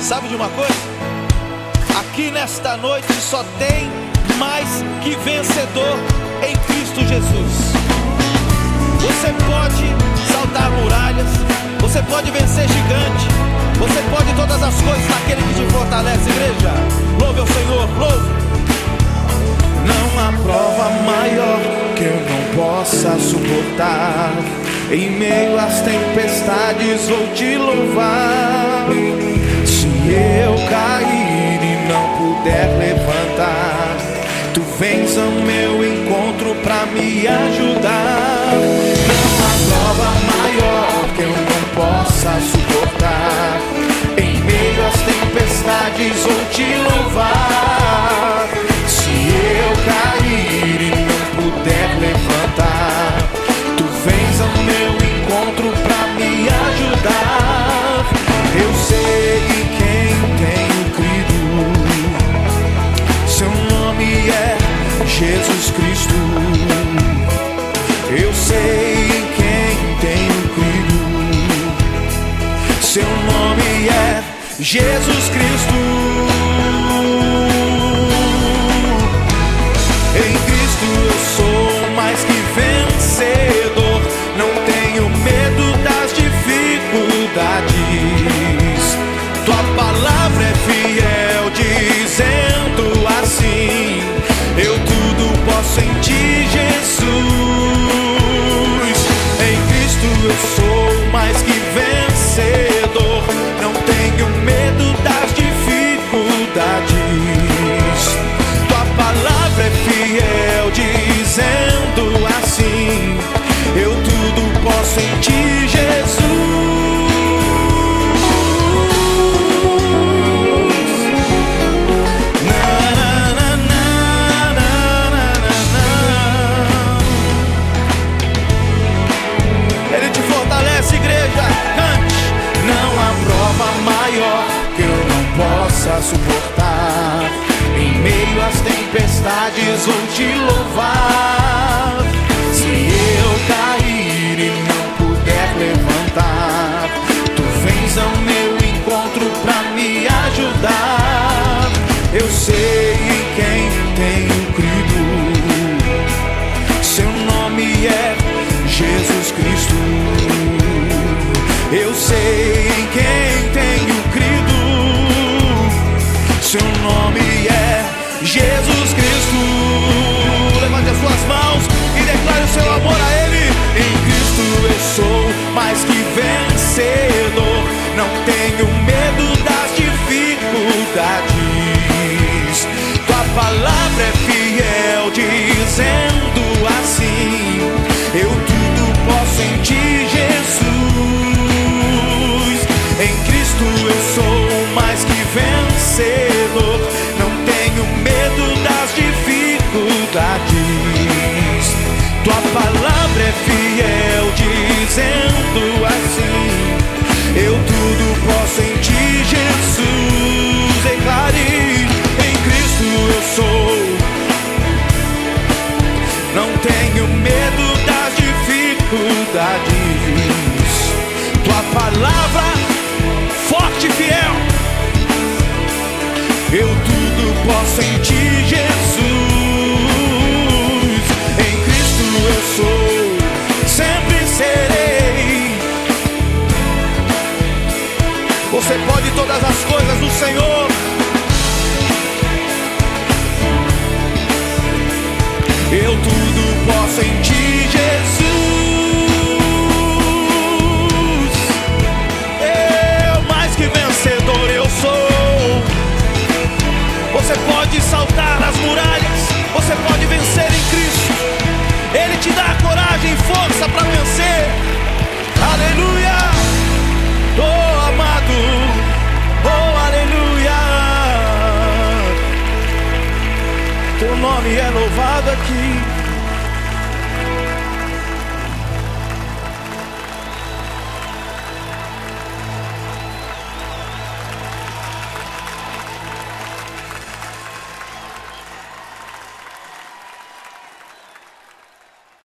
Sabe de uma coisa? Aqui nesta noite só tem mais que vencedor em Cristo Jesus. Você pode saltar muralhas, você pode vencer gigante, você pode todas as coisas naquele que te fortalece. Igreja, louve ao Senhor, louve. Não há prova maior que eu não possa suportar. Em meio às tempestades vou te louvar. Se eu cair e não puder levantar, tu vens ao meu encontro pra me ajudar. Não há prova maior que eu não possa suportar. Em meio às tempestades vou te louvar. Se eu cair e não puder levantar, tu vens ao meu encontro pra me ajudar. Eu sei em quem tenho crido, seu nome é Jesus Cristo. Eu sei em quem tenho crido, seu nome é Jesus Cristo. Em Cristo eu sou mais que vencedor. Não tenho medo das dificuldades. Tua palavra é fiel, dizendo assim: eu tudo posso em ti, Jesus. Em Cristo eu sou mais que vencedor. Não tenho medo das dificuldades. Tua palavra é fiel, dizendo assim: eu tudo posso em ti, Jesus. Ele te fortalece, igreja, cante. Não há prova maior que eu não possa suportar. Em meio às tempestades vou te louvar. Se eu cair e não puder levantar, tu vens ao meu encontro pra me ajudar. Eu sei em quem tenho crido, seu nome é Jesus Cristo. Eu sei em quem tenho crido, seu nome é Jesus Cristo. Levante as suas mãos e declare o seu amor a Ele. Em Cristo eu sou mais que vencedor. Não tenho medo das dificuldades. Tua palavra é fiel, dizendo assim: eu tudo posso em ti, Jesus. Em Cristo eu sou mais que vencedor. Não tenho medo das dificuldades. Tua palavra é fiel, dizendo assim: eu tudo posso em ti, Jesus. Declare: em Cristo eu sou. Não tenho medo das dificuldades. Tua palavra forte e fiel. Eu tudo posso em ti, Jesus. Em Cristo eu sou, sempre serei. Você pode todas as coisas no Senhor. Eu tudo posso em ti,